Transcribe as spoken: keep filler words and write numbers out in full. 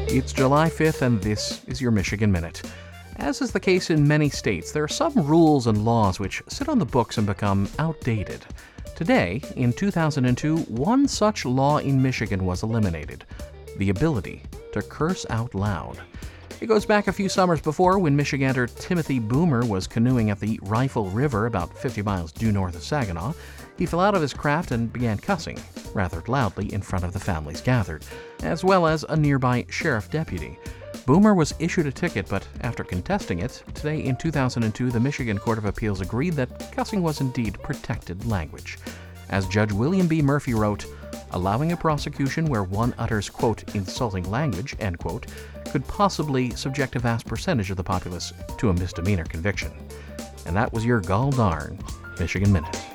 It's July fifth, and this is your Michigan Minute. As is the case in many states, there are some rules and laws which sit on the books and become outdated. Today, in two thousand two, one such law in Michigan was eliminated: the ability to curse out loud. It goes back a few summers before, when Michigander Timothy Boomer was canoeing at the Rifle River about fifty miles due north of Saginaw. He fell out of his craft and began cussing, rather loudly, in front of the families gathered, as well as a nearby sheriff deputy. Boomer was issued a ticket, but after contesting it, today in two thousand two, the Michigan Court of Appeals agreed that cussing was indeed protected language. As Judge William B. Murphy wrote, allowing a prosecution where one utters, quote, insulting language, end quote, could possibly subject a vast percentage of the populace to a misdemeanor conviction. And that was your gall darn Michigan Minute.